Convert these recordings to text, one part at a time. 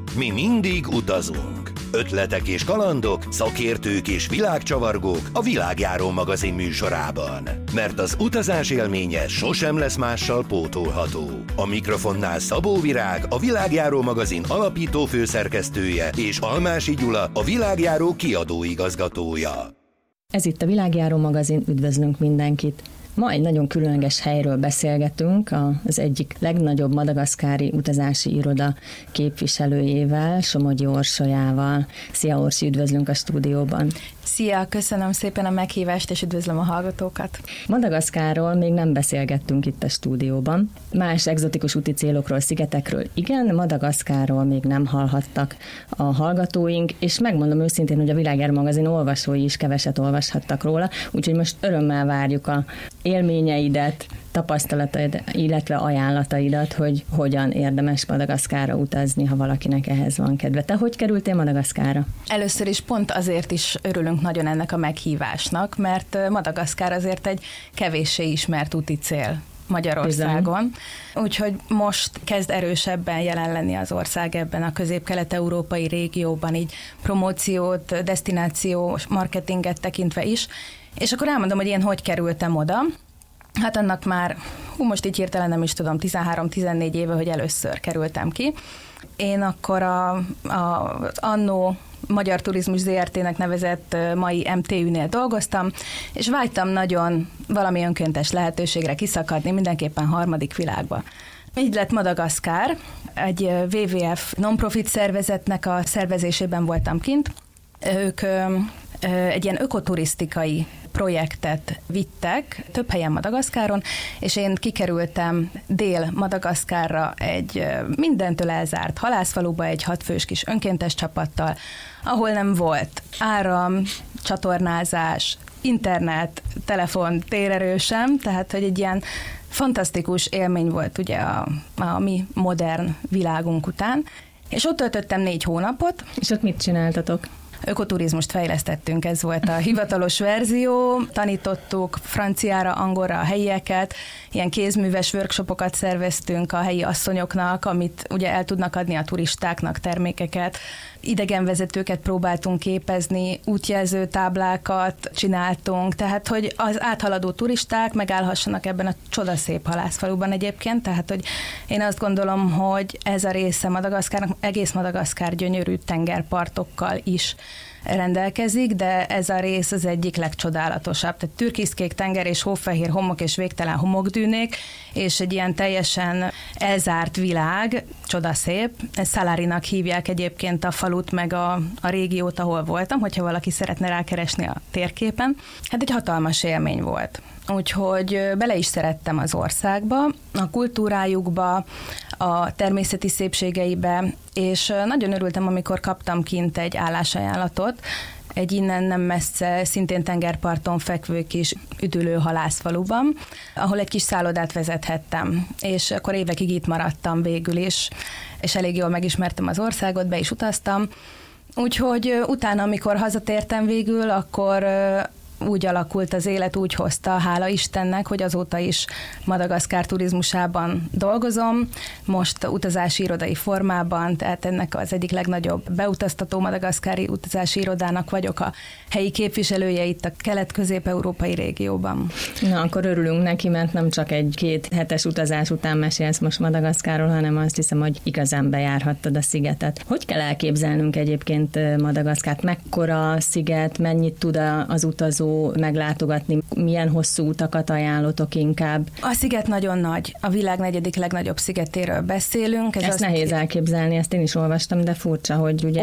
Mi mindig utazunk. Ötletek és kalandok, szakértők és világcsavargók a Világjáró magazin műsorában. Mert az utazás élménye sosem lesz mással pótolható. A mikrofonnál Szabó Virág, a Világjáró magazin alapító főszerkesztője, és Almási Gyula, a Világjáró kiadóigazgatója. Ez itt a Világjáró magazin, üdvözlünk mindenkit! Ma egy nagyon különleges helyről beszélgetünk, az egyik legnagyobb madagaszkári utazási iroda képviselőjével, Somogyi Orsolyával. Szia Orsi, üdvözlünk a stúdióban! Szia, köszönöm szépen a meghívást, és üdvözlöm a hallgatókat! Madagaszkárról még nem beszélgettünk itt a stúdióban. Más egzotikus úti célokról, szigetekről igen, Madagaszkárról még nem hallhattak a hallgatóink, és megmondom őszintén, hogy a Világjáró magazin olvasói is keveset olvashattak róla, úgyhogy most örömmel várjuk a élményeidet, tapasztalataid, illetve ajánlataidat, hogy hogyan érdemes Madagaszkárra utazni, ha valakinek ehhez van kedve. Te hogy kerültél Madagaszkárra? Először is pont azért is örülünk nagyon ennek a meghívásnak, mert Madagaszkár azért egy kevéssé ismert úti cél Magyarországon. Úgyhogy most kezd erősebben jelen lenni az ország ebben a közép-kelet-európai régióban, így promóciót, desztináció, marketinget tekintve is. És akkor elmondom, hogy én hogy kerültem oda. Hát annak már, most így hirtelen nem is tudom, 13-14 éve, hogy először kerültem ki. Én akkor az annó Magyar Turizmus ZRT-nek nevezett mai MTÜ-nél dolgoztam, és vágytam nagyon valami önkéntes lehetőségre kiszakadni, mindenképpen harmadik világba. Így lett Madagaszkár, egy WWF non-profit szervezetnek a szervezésében voltam kint. Ők egy ilyen ökoturisztikai projektet vittek több helyen Madagaszkáron, és én kikerültem Dél-Madagaszkárra egy mindentől elzárt halászfaluba egy 6 fős kis önkéntes csapattal, ahol nem volt áram, csatornázás, internet, telefon, térerő sem, tehát hogy egy ilyen fantasztikus élmény volt ugye a mi modern világunk után, és ott töltöttem 4 hónapot. És ott mit csináltatok? Ökoturizmust fejlesztettünk, ez volt a hivatalos verzió, tanítottuk franciára, angolra a helyieket, ilyen kézműves workshopokat szerveztünk a helyi asszonyoknak, amit ugye el tudnak adni a turistáknak termékeket, idegenvezetőket próbáltunk képezni, útjelző táblákat csináltunk, tehát hogy az áthaladó turisták megállhassanak ebben a csodaszép halászfaluban egyébként, tehát hogy én azt gondolom, hogy ez a része Madagaszkárnak, egész Madagaszkár gyönyörű tengerpartokkal is rendelkezik, de ez a rész az egyik legcsodálatosabb. Tehát türkiszkék tenger és hófehér homok és végtelen homokdűnék, és egy ilyen teljesen elzárt világ, csodaszép. Szalárinak hívják egyébként a falut, meg a régiót, ahol voltam, hogyha valaki szeretne rákeresni a térképen. Hát egy hatalmas élmény volt. Úgyhogy bele is szerettem az országba, a kultúrájukba, a természeti szépségeibe, és nagyon örültem, amikor kaptam kint egy állásajánlatot, egy innen nem messze, szintén tengerparton fekvő kis üdülő halászfaluban, ahol egy kis szállodát vezethettem, és akkor évekig itt maradtam végül is, és elég jól megismertem az országot, be is utaztam. Úgyhogy utána, amikor hazatértem végül, akkor úgy alakult az élet, úgy hozta, hála Istennek, hogy azóta is Madagaszkár turizmusában dolgozom, most utazási irodai formában, tehát ennek az egyik legnagyobb beutaztató madagaszkári utazási irodának vagyok a helyi képviselője itt a kelet-közép-európai régióban. Na, akkor örülünk neki, mert nem csak egy 2 hetes utazás után mesélsz most Madagaszkárról, hanem azt hiszem, hogy igazán bejárhattad a szigetet. Hogy kell elképzelnünk egyébként Madagaszkárt? Mekkora sziget, mennyit tud az utazó meglátogatni, milyen hosszú utakat ajánlotok inkább? A sziget nagyon nagy, a világ 4. legnagyobb szigetéről beszélünk. Ezt nehéz elképzelni, ezt én is olvastam, de furcsa, hogy ugye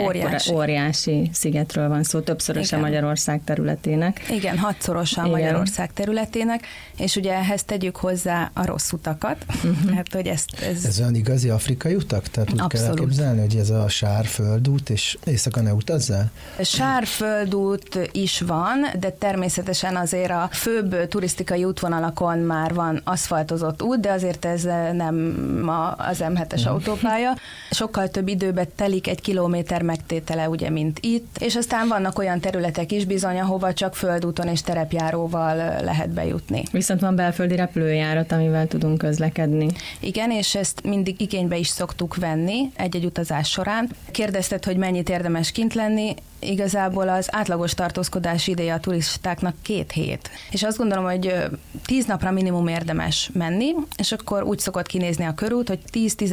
óriási szigetről van szó, többszörösen Magyarország területének. Igen, 6-szorosan Magyarország területének, és ugye ehhez tegyük hozzá a rossz utakat. Hát, hogy ez olyan igazi afrikai utak? Tehát úgy kell elképzelni, hogy ez a sárföldút, és éjszaka ne utazzál? Sárföldút is van, de természetesen azért a főbb turisztikai útvonalakon már van aszfaltozott út, de azért ez nem az M7-es autópálya. Sokkal több időbe telik egy kilométer megtétele, ugye, mint itt, és aztán vannak olyan területek is bizony, ahova csak földúton és terepjáróval lehet bejutni. Viszont van belföldi repülőjárat, amivel tudunk közlekedni. Igen, és ezt mindig igénybe is szoktuk venni egy-egy utazás során. Kérdezted, hogy mennyit érdemes kint lenni, igazából az átlagos tartózkodási ideje a turistáknak 2 hét. És azt gondolom, hogy 10 napra minimum érdemes menni, és akkor úgy szokott kinézni a körút, hogy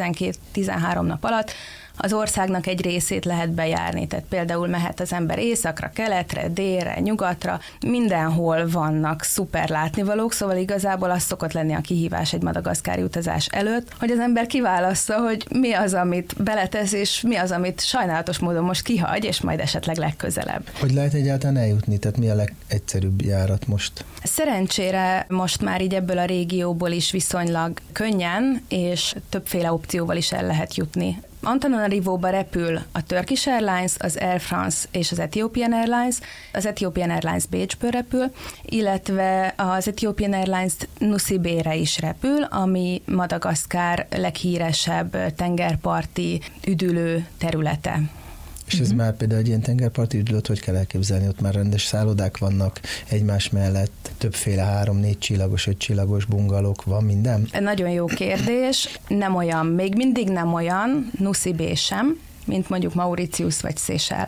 10-12-13 nap alatt az országnak egy részét lehet bejárni. Tehát például mehet az ember északra, keletre, délre, nyugatra, mindenhol vannak szuper látnivalók, szóval igazából az szokott lenni a kihívás egy madagaszkári utazás előtt, hogy az ember kiválassza, hogy mi az, amit beletesz, és mi az, amit sajnálatos módon most kihagy, és majd esetleg legközelebb. Hogy lehet egyáltalán eljutni? Tehát mi a legegyszerűbb járat most? Szerencsére most már így ebből a régióból is viszonylag könnyen, és többféle opcióval is el lehet jutni. Antananarivóba repül a Turkish Airlines, az Air France és az Ethiopian Airlines. Az Ethiopian Airlines Bécsből repül, illetve az Ethiopian Airlines Nuszibére is repül, ami Madagaszkár leghíresebb tengerparti üdülő területe. És ez már például egy ilyen tengerparti üdülőt, hogy kell elképzelni? Ott már rendes szállodák vannak egymás mellett, többféle 3-4 csillagos, 5 csillagos bungalók, van minden? Nagyon jó kérdés, nem olyan, még mindig nem olyan, Nuszibé sem, mint mondjuk Mauritius vagy Seychelles.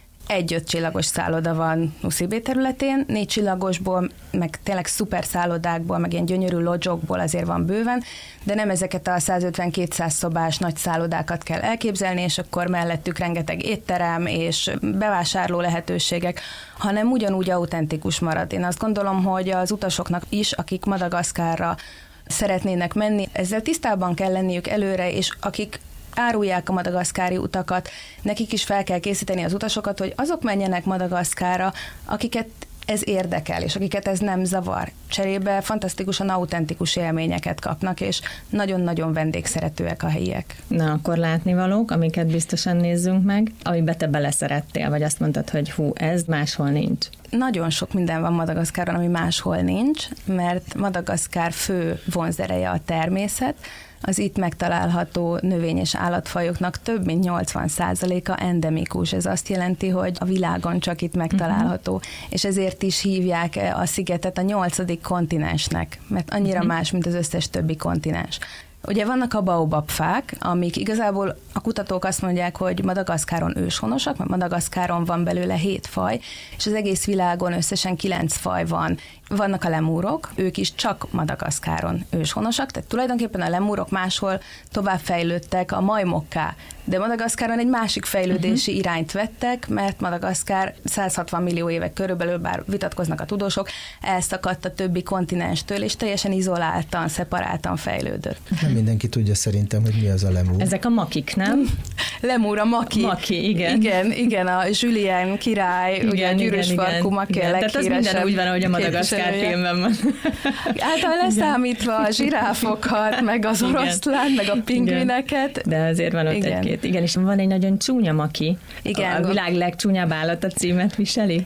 1-5 csillagos szálloda van Nuszibé területén, 4 csillagosból, meg tényleg szuper szállodákból, meg ilyen gyönyörű lodzsokból azért van bőven, de nem ezeket a 150-200 szobás nagy szállodákat kell elképzelni, és akkor mellettük rengeteg étterem és bevásárló lehetőségek, hanem ugyanúgy autentikus marad. Én azt gondolom, hogy az utasoknak is, akik Madagaszkárra szeretnének menni, ezzel tisztában kell lenniük előre, és akik árulják a madagaszkári utakat, nekik is fel kell készíteni az utasokat, hogy azok menjenek Madagaszkárra, akiket ez érdekel, és akiket ez nem zavar. Cserébe fantasztikusan autentikus élményeket kapnak, és nagyon-nagyon vendégszeretőek a helyiek. Na, akkor látnivalók, amiket biztosan nézzünk meg, amiben te beleszerettél, vagy azt mondtad, hogy hú, ez máshol nincs. Nagyon sok minden van Madagaszkáron, ami máshol nincs, mert Madagaszkár fő vonzereje a természet. Az itt megtalálható növény- és állatfajoknak több mint 80%-a endemikus. Ez azt jelenti, hogy a világon csak itt megtalálható, és ezért is hívják a szigetet a 8. kontinensnek, mert annyira más, mint az összes többi kontinens. Ugye vannak a baobab fák, amik igazából a kutatók azt mondják, hogy Madagaszkáron őshonosak, mert Madagaszkáron van belőle 7 faj, és az egész világon összesen 9 faj van. Vannak a lemúrok, ők is csak Madagaszkáron őshonosak, tehát tulajdonképpen a lemúrok máshol továbbfejlődtek a majmokká, de Madagaszkáron egy másik fejlődési irányt vettek, mert Madagaszkár 160 millió éve körülbelül, bár vitatkoznak a tudósok, elszakadt a többi kontinenstől, és teljesen izoláltan, szeparáltan fejlődött. Nem mindenki tudja szerintem, hogy mi az a lemúr. Ezek a makik, nem? Lemúr a maki. Maki, igen. Igen, a Julien király, igen, ugye a gyűrűs farkú maki a leghíresebb. Tehát az minden úgy van, ahogy a Madagaszkár filmben van. Általában leszámítva a zsiráfokat, meg az oroszlán, meg a pingvineket. De azért van ott egy-két. Igen, és van egy nagyon csúnya maki. Igen. A világ legcsúnyább állata címet viseli.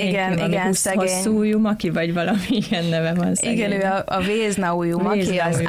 Igen, szegény. Hosszújú maki, vagy valami ilyen neve van szegény. Igen, ő a Véznaújú maki, az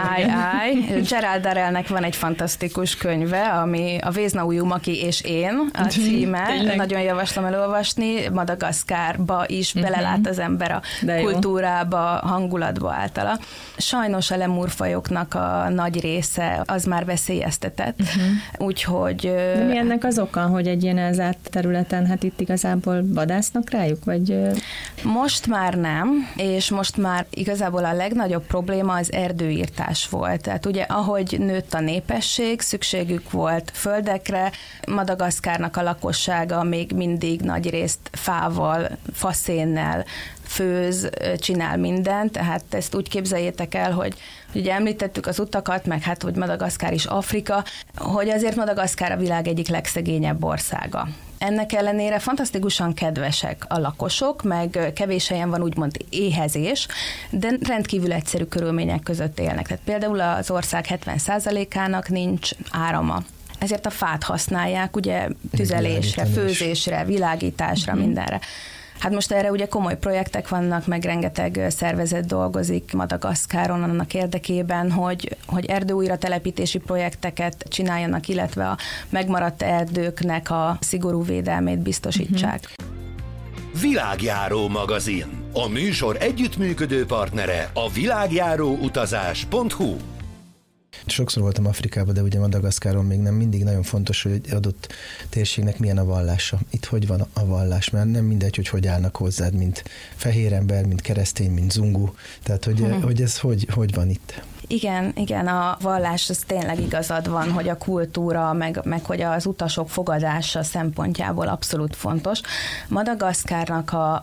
I. Gerald Darrellnek van egy fantasztikus könyve, ami a Véznaújú maki és én a címe. Nagyon javaslom elolvasni. Madagaszkárba is belelát az ember a kultúrába, hangulatba általa. Sajnos a lemúrfajoknak a nagy része az már veszélyeztetett. Úgyhogy... De mi ennek az oka, hogy egy ilyen elzárt területen, hát itt igazából vadásznak rájuk, vagy... Most már nem, és most már igazából a legnagyobb probléma az erdőírtás volt. Tehát ugye ahogy nőtt a népesség, szükségük volt földekre, Madagaszkárnak a lakossága még mindig nagy részt fával, faszénnel főz, csinál mindent, tehát ezt úgy képzeljétek el, hogy ugye említettük az utakat, meg hát, hogy Madagaszkár is Afrika, hogy azért Madagaszkár a világ egyik legszegényebb országa. Ennek ellenére fantasztikusan kedvesek a lakosok, meg kevés helyen van úgymond éhezés, de rendkívül egyszerű körülmények között élnek. Tehát például az ország 70%-ának nincs árama. Ezért a fát használják, ugye tüzelésre, főzésre, világításra, mindenre. Hát most erre ugye komoly projektek vannak, meg rengeteg szervezet dolgozik Madagaszkáron annak érdekében, hogy erdőújratelepítési projekteket csináljanak, illetve a megmaradt erdőknek a szigorú védelmét biztosítsák. Világjáró magazin. A műsor együttműködő partnere a világjáróutazás.hu. Sokszor voltam Afrikában, de ugye Madagaszkáron még nem. Mindig nagyon fontos, hogy egy adott térségnek milyen a vallása. Itt hogy van a vallás, mert nem mindegy, hogy állnak hozzád, mint fehér ember, mint keresztény, mint zungu. Tehát, hogy ez hogy van itt? Igen, a vallás, az tényleg igazad van, hogy a kultúra, meg hogy az utasok fogadása szempontjából abszolút fontos. Madagaszkárnak a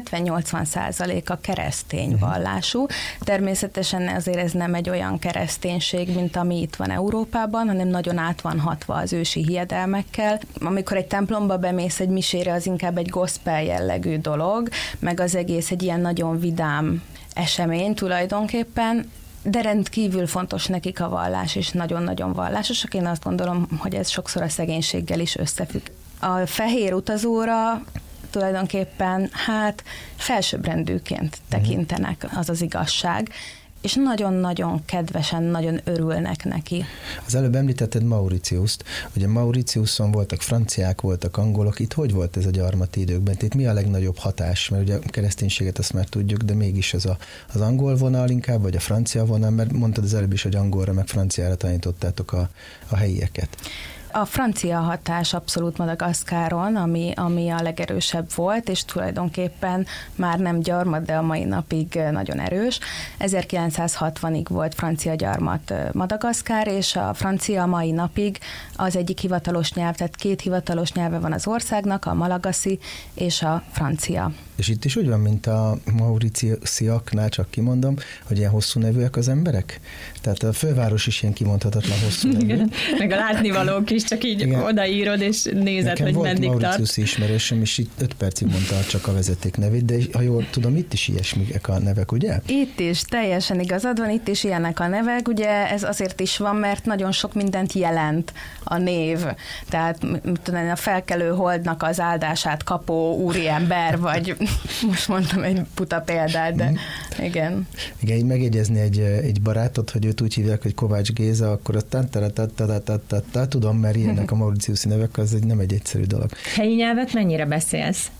70-80% keresztény vallású. Természetesen azért ez nem egy olyan kereszténység, mint ami itt van Európában, hanem nagyon át van hatva az ősi hiedelmekkel. Amikor egy templomba bemész egy misére, az inkább egy gospel jellegű dolog, meg az egész egy ilyen nagyon vidám esemény tulajdonképpen, de rendkívül fontos nekik a vallás, és nagyon-nagyon vallásosak. Én azt gondolom, hogy ez sokszor a szegénységgel is összefügg. A fehér utazóra tulajdonképpen felsőbbrendűként tekintenek, az az igazság, és nagyon-nagyon kedvesen, nagyon örülnek neki. Az előbb említetted Mauritiust, ugye Mauritiuson voltak franciák, voltak angolok, itt hogy volt ez a gyarmati időkben? Itt mi a legnagyobb hatás? Mert ugye a kereszténységet azt már tudjuk, de mégis az angol vonal inkább, vagy a francia vonal, mert mondtad az előbb is, hogy angolra meg franciára tanítottátok a helyieket. A francia hatás abszolút Madagaszkáron, ami a legerősebb volt, és tulajdonképpen már nem gyarmat, de a mai napig nagyon erős. 1960-ig volt francia gyarmat Madagaszkár, és a francia mai napig az egyik hivatalos nyelv, tehát 2 hivatalos nyelve van az országnak, a malagaszi és a francia. És itt is úgy van, mint a mauritiusiaknál, csak kimondom, hogy ilyen hosszú nevűek az emberek? Tehát a főváros is ilyen kimondhatatlan hosszú nevű. Igen, meg a látnivalók is, csak így odaírod, és nézed, nekem hogy meddig tart. Nekem volt mauritiusi ismerősöm, és itt 5 percig mondta csak a vezeték nevét, de ha jól tudom, itt is ilyesmik a nevek, ugye? Itt is, teljesen igazad van, itt is ilyenek a nevek, ugye ez azért is van, mert nagyon sok mindent jelent a név. Tehát tudom, a felkelő holdnak az áldását kapó úriember, vagy most mondtam egy puta példát, de igen. Igen, így megjegyezni egy barátot, hogy őt úgy hívják, hogy Kovács Géza, akkor a tudom, mert ilyenek a mauritiusi nevek, az nem egy egyszerű dolog. Helyi nyelvet mennyire beszélsz?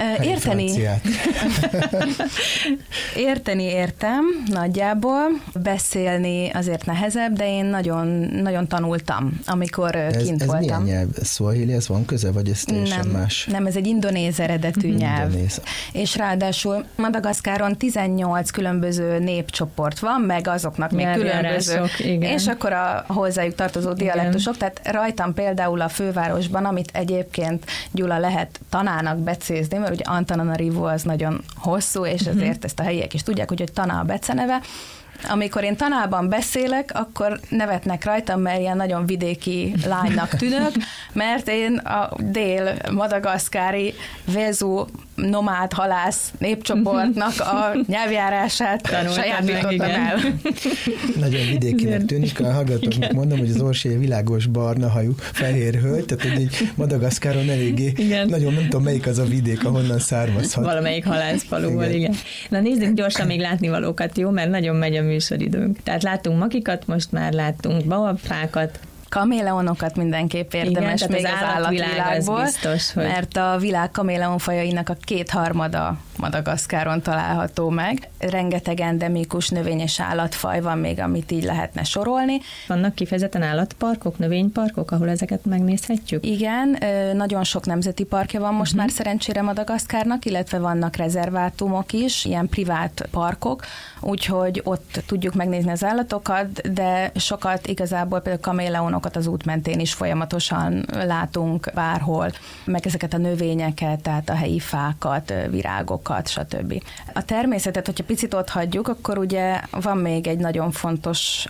Érteni értem nagyjából, beszélni azért nehezebb, de én nagyon, nagyon tanultam, amikor kint voltam. Ez milyen nyelv? Swahili, ez van köze, vagy ez teljesen más? Nem, ez egy indonéz eredetű nyelv. És ráadásul Madagaszkáron 18 különböző népcsoport van, meg azoknak még különböző. Igen. És akkor a hozzájuk tartozó dialektusok, tehát rajtam például a fővárosban, amit egyébként Gyula lehet Tanának becézni, mert ugye Antananarivo az nagyon hosszú, és ezért ezt a helyiek is tudják, hogy Tana a beceneve. Amikor én Tanában beszélek, akkor nevetnek rajtam, mert ilyen nagyon vidéki lánynak tűnök, mert én a dél-madagaszkári Vezu nomád halász népcsoportnak a nyelvjárását sajátítottam el. Nagyon vidékinek tűnik, a hallgatóknak mondom, hogy az Orsi világos barna hajú fehér hölgy, tehát egy Madagaszkáron eléggé, nagyon nem tudom, melyik az a vidék, ahonnan származhat. Valamelyik halászfaluból, igen. Na nézzük gyorsan még látnivalókat, jó? Mert nagyon megy a műsoridőnk. Tehát láttunk makikat, most már láttunk baobabfákat, kaméleonokat mindenképp érdemes. Igen, még az állatvilágból, biztos, hogy... mert a világ kaméleonfajainak a 2/3 Madagaszkáron található meg. Rengeteg endemikus növény- és állatfaj van még, amit így lehetne sorolni. Vannak kifejezetten állatparkok, növényparkok, ahol ezeket megnézhetjük? Igen, nagyon sok nemzeti parkja van most már szerencsére Madagaszkárnak, illetve vannak rezervátumok is, ilyen privát parkok, úgyhogy ott tudjuk megnézni az állatokat, de sokat igazából például kaméleonokat az út mentén is folyamatosan látunk bárhol, meg ezeket a növényeket, tehát a helyi fákat, virágokat, stb. A természetet, hogyha picit ott hagyjuk, akkor ugye van még egy nagyon fontos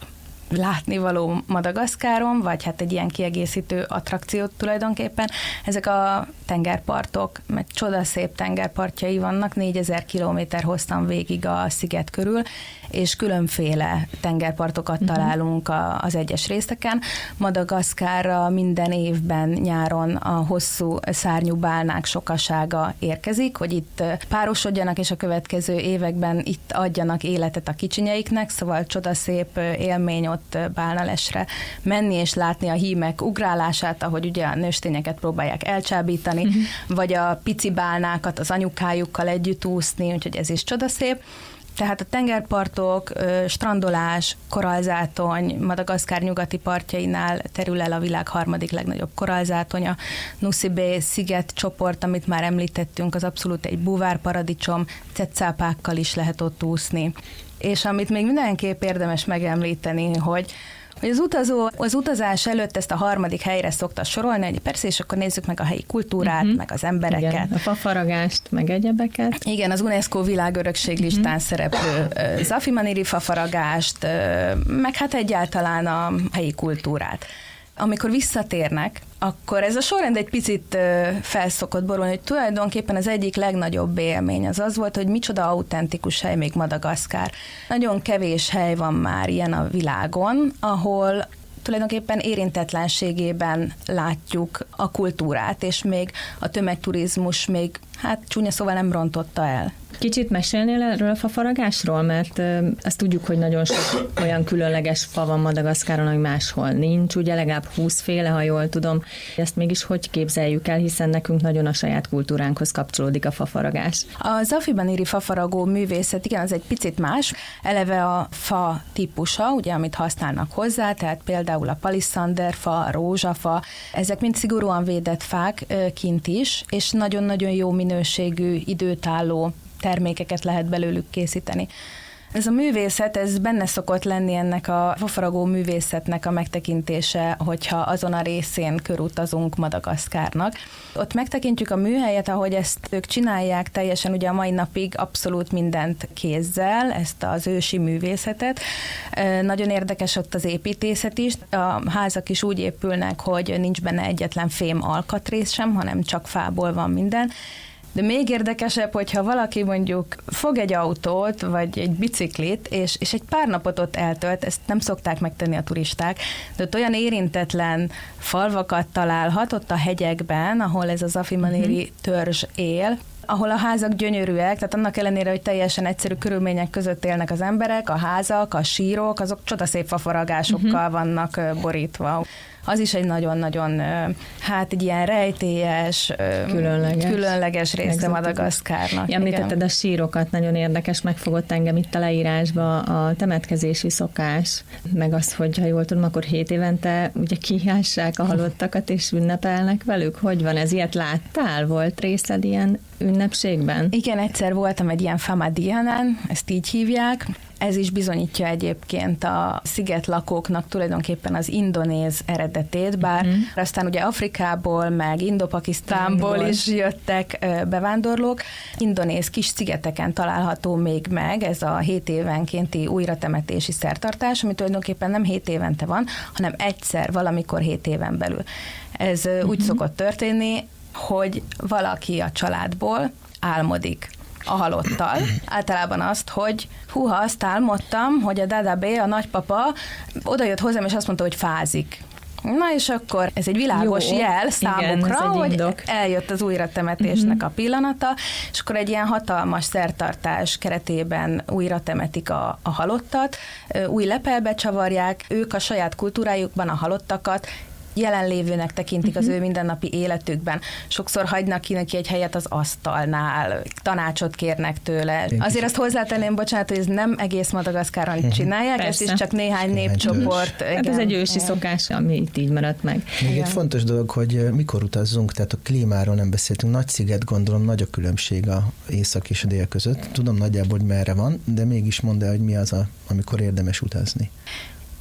látnivaló Madagaszkáron, vagy hát egy ilyen kiegészítő attrakciót tulajdonképpen. Ezek a tengerpartok, mert csodaszép tengerpartjai vannak, 4000 kilométer hoztam végig a sziget körül, és különféle tengerpartokat találunk az egyes részeken. Madagaszkárra minden évben nyáron a hosszú szárnyú bálnák sokasága érkezik, hogy itt párosodjanak, és a következő években itt adjanak életet a kicsinyeiknek, szóval csodaszép élmény ott bálnalesre menni, és látni a hímek ugrálását, ahogy ugye a nőstényeket próbálják elcsábítani, vagy a pici bálnákat az anyukájukkal együtt úszni, úgyhogy ez is csodaszép. Tehát a tengerpartok, strandolás, korallzátony, Madagaszkár nyugati partjainál terül el a világ harmadik legnagyobb korallzátonya. Nosy-Be sziget csoport, amit már említettünk, az abszolút egy búvárparadicsom, cetszápákkal is lehet ott úszni. És amit még mindenképp érdemes megemlíteni, hogy az utazó az utazás előtt ezt a harmadik helyre szokta sorolni, hogy persze, és akkor nézzük meg a helyi kultúrát, meg az embereket. Igen, a fafaragást, meg egyebeket. Igen, az UNESCO világörökség listán szereplő Zafimaniri fafaragást, meg hát egyáltalán a helyi kultúrát. Amikor visszatérnek, akkor ez a sorrend egy picit felszokott borulni, hogy tulajdonképpen az egyik legnagyobb élmény az volt, hogy micsoda autentikus hely még Madagaszkár. Nagyon kevés hely van már ilyen a világon, ahol tulajdonképpen érintetlenségében látjuk a kultúrát, és még a tömegturizmus még, hát csúnya szóval nem rontotta el. Kicsit mesélnél erről a fafaragásról, mert azt tudjuk, hogy nagyon sok olyan különleges fa van Madagaszkáron, ami máshol nincs, ugye legalább 20 féle, ha jól tudom. Ezt mégis hogy képzeljük el, hiszen nekünk nagyon a saját kultúránkhoz kapcsolódik a fafaragás. A Zafimaniri fafaragó művészet, igen, az egy picit más. Eleve a fa típusa, ugye, amit használnak hozzá, tehát például a paliszanderfa, a rózsafa, ezek mind szigorúan védett fák kint is, és nagyon-nagyon jó minőségű, időtálló termékeket lehet belőlük készíteni. Ez a művészet, ez benne szokott lenni ennek a fafaragó művészetnek a megtekintése, hogyha azon a részén körutazunk Madagaszkárnak. Ott megtekintjük a műhelyet, ahogy ezt ők csinálják teljesen, ugye a mai napig abszolút mindent kézzel, ezt az ősi művészetet. Nagyon érdekes ott az építészet is. A házak is úgy épülnek, hogy nincs benne egyetlen fém alkatrész sem, hanem csak fából van minden. De még érdekesebb, hogyha valaki mondjuk fog egy autót, vagy egy biciklit, és egy pár napot ott eltölt, ezt nem szokták megtenni a turisták, de ott olyan érintetlen falvakat találhat ott a hegyekben, ahol ez az Zafimaniri törzs él, ahol a házak gyönyörűek, tehát annak ellenére, hogy teljesen egyszerű körülmények között élnek az emberek, a házak, a sírok, azok csodaszép fafaragásokkal vannak borítva. Az is egy nagyon-nagyon, hát egy ilyen rejtélyes, különleges része Madagaszkárnak. Említetted a sírokat, nagyon érdekes, megfogott engem itt a leírásba a temetkezési szokás, meg az, hogy ha jól tudom, akkor 7 évente ugye kiássák a halottakat és ünnepelnek velük. Hogy van ez? Ilyet láttál? Volt részed ilyen ünnepségben? Igen, egyszer voltam egy ilyen Famadianen, ezt így hívják. Ez is bizonyítja egyébként a szigetlakóknak tulajdonképpen az indonéz eredetét, bár aztán ugye Afrikából, meg Indo-Pakisztánból is jöttek bevándorlók. Indonéz kis szigeteken található még meg ez a 7 évenkénti újratemetési szertartás, ami tulajdonképpen nem 7 évente van, hanem egyszer, valamikor 7 éven belül. Ez úgy szokott történni, hogy valaki a családból álmodik a halottal. Általában azt, hogy azt álmodtam, hogy a Dadabe, a nagypapa odajött hozzám, és azt mondta, hogy fázik. Na és akkor ez egy világos jel számukra, hogy eljött az újratemetésnek a pillanata, és akkor egy ilyen hatalmas szertartás keretében újra temetik a halottat, új lepelbe csavarják, ők a saját kultúrájukban a halottakat jelenlévőnek tekintik az ő mindennapi életükben. Sokszor hagynak ki neki egy helyet az asztalnál, tanácsot kérnek tőle. Azért azt hozzátenném, bocsánat, hogy ez nem egész Madagaszkáron csinálják, ez is csak néhány népcsoport. Hát ez egy ősi szokás, ami itt így maradt meg. Még egy fontos dolog, hogy mikor utazzunk, tehát a klímáról nem beszéltünk. Nagy-sziget, gondolom, nagy a különbség a észak és a dél között. Tudom nagyjából, hogy merre van, de mégis mondd el, hogy mi az, amikor érdemes utazni.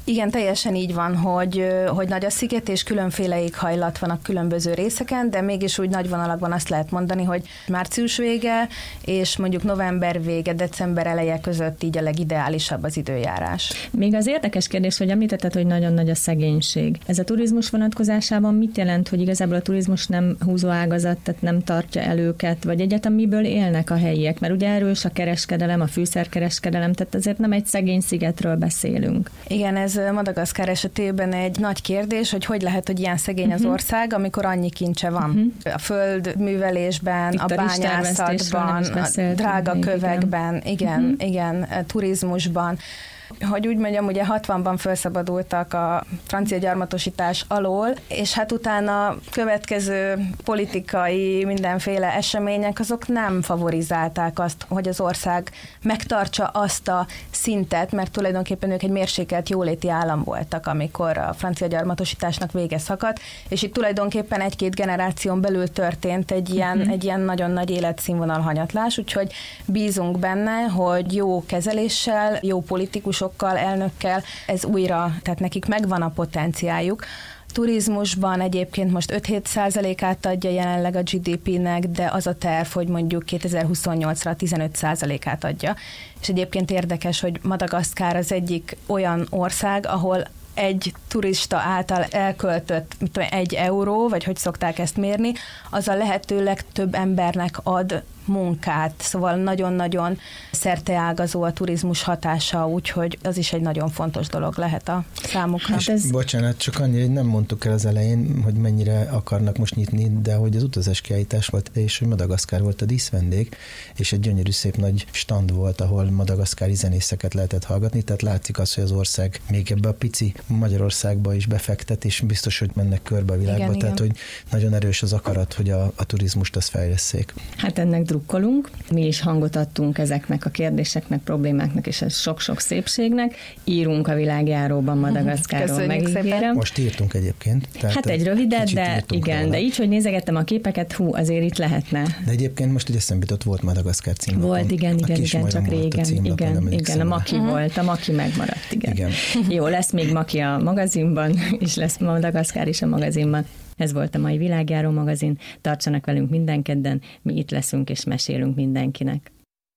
Igen, teljesen így van, hogy nagy a sziget, és különféle éghajlat van a különböző részeken, de mégis úgy nagy vonalakban azt lehet mondani, hogy március vége, és mondjuk november vége, december eleje között így a legideálisabb az időjárás. Még az érdekes kérdés, hogy említetted, hogy nagyon nagy a szegénység. Ez a turizmus vonatkozásában mit jelent, hogy igazából a turizmus nem húzó ágazat, tehát nem tartja el őket, vagy egyáltalán miből élnek a helyiek? Mert ugye erős a kereskedelem, a fűszerkereskedelem, tehát azért nem egy szegény szigetről beszélünk. Igen, ez Madagaszkár esetében egy nagy kérdés, hogy lehet, hogy ilyen szegény az ország, amikor annyi kincse van. A földművelésben, itt a bányászatban, a drága kövekben, igen, turizmusban. Hogy úgy mondjam, ugye 60-ban felszabadultak a francia gyarmatosítás alól, és hát utána következő politikai mindenféle események, azok nem favorizálták azt, hogy az ország megtartsa azt a szintet, mert tulajdonképpen ők egy mérsékelt jóléti állam voltak, amikor a francia gyarmatosításnak vége szakadt, és itt tulajdonképpen egy-két generáción belül történt egy ilyen nagyon nagy életszínvonal hanyatlás, úgyhogy bízunk benne, hogy jó kezeléssel, jó politikusokkal, elnökkel, ez újra, tehát nekik megvan a potenciáljuk. Turizmusban egyébként most 5-7%-át adja jelenleg a GDP-nek, de az a terv, hogy mondjuk 2028-ra 15%-át adja. És egyébként érdekes, hogy Madagaszkár az egyik olyan ország, ahol egy turista által elköltött 1 euró, vagy hogy szokták ezt mérni, az a lehető legtöbb embernek ad munkát, szóval nagyon-nagyon szerteágazó a turizmus hatása, úgyhogy az is egy nagyon fontos dolog lehet a számukra. Bocsánat, csak annyi, hogy nem mondtuk el az elején, hogy mennyire akarnak most nyitni, de hogy az utazás kiállítás volt, és hogy Madagaszkár volt a díszvendég, és egy gyönyörű szép nagy stand volt, ahol madagaszkári zenészeket lehetett hallgatni, tehát látszik az, hogy az ország még ebbe a pici Magyarországba is befektet, és biztos, hogy mennek körbe a világba, igen, tehát hogy nagyon erős az akarat, hogy a turizmust azt fejlesszék. Hát ennek drukkolunk, mi is hangot adtunk ezeknek a kérdéseknek, problémáknak és ez sok-sok szépségnek. Írunk a világjáróban Madagaszkárról, megígérem. Most írtunk egyébként. Hát egy rövidet, de igen, róla. De így, hogy nézegettem a képeket, azért itt lehetne. De egyébként most ugye eszembe jutott, volt Madagaszkár címlapon. Volt, igen, csak régen. Igen, a Maki volt, a Maki megmaradt, igen. Jó, lesz még Maki a magazinban, és lesz Madagaszkár is a magazinban. Ez volt a mai Világjáró magazin. Tartsanak velünk minden kedden, mi itt leszünk és mesélünk mindenkinek.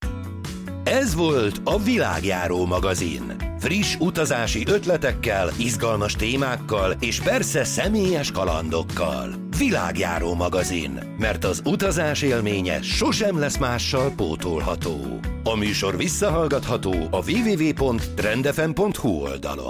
Ez volt a Világjáró magazin. Friss utazási ötletekkel, izgalmas témákkal és persze személyes kalandokkal. Világjáró magazin, mert az utazás élménye sosem lesz mással pótolható. A műsor visszahallgatható a www.trendfm.hu oldalon.